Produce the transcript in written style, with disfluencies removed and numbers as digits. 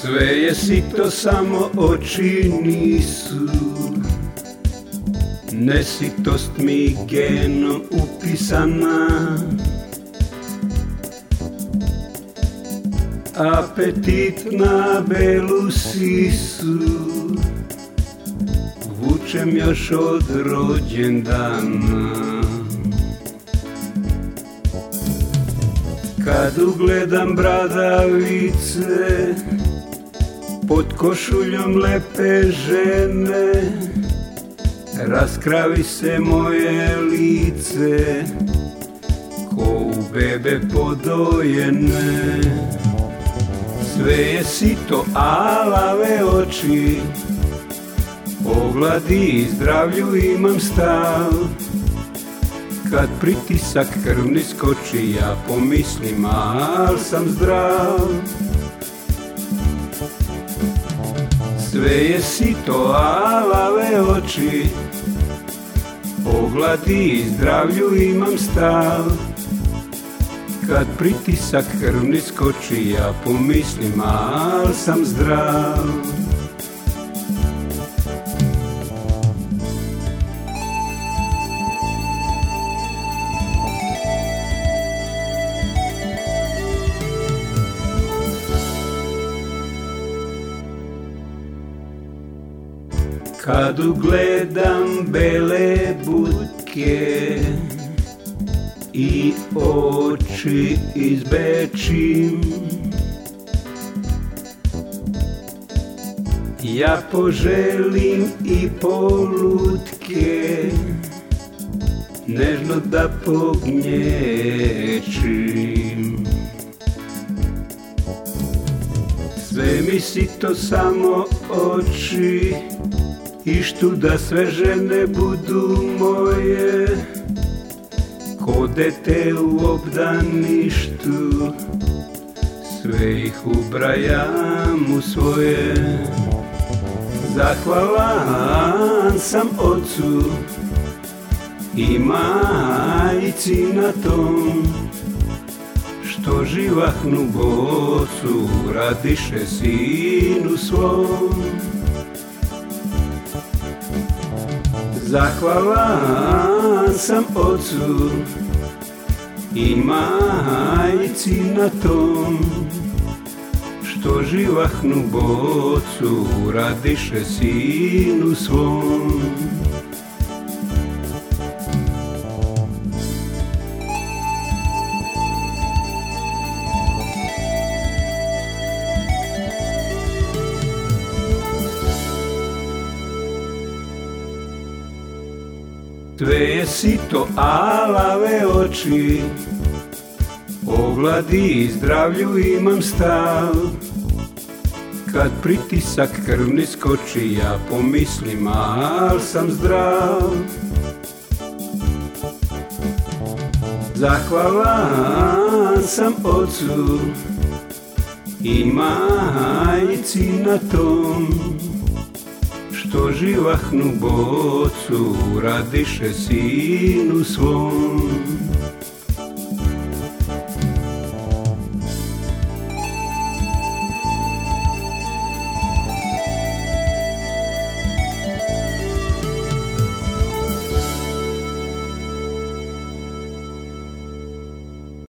Sve je sito, samo oči nisu. Nesitost mi genom upisana. Apetit na belu sisu vučem još od rođendana. Kad ugledam bradavice pod košuljom lepe žene, raskravi se moje lice ko u bebe podojene. Sve je sito, alave oči, o gladi i zdravlju imam stav. Kad pritisak krvni skoči, ja pomislim, al sam zdrav. Sve je sito, alave oči, o gladi i zdravlju imam stav. Kad pritisak krvni skoči, ja pomislim, al sam zdrav. Kad ugledam bele butke i oči izbečim, ja poželim i polutke nežno da pognječim. Sve mi sito, samo oči, ištu da sve žene budu moje. Ko dete u obdaništu, sve ih ubrajam u svoje. Zahvalan sam ocu i majici na tom, što živahnu bocu radiše sinu svom. Zahvalan sam ocu i majici na tom, što živahnu bocu radiše sinu svom. Sve je sito, alave oči, o gladi i zdravlju imam stav. Kad pritisak krvni skoči, ja pomislim, al sam zdrav. Zahvalan sam ocu i majici na tom, što živahnu bocu radiše sinu svom.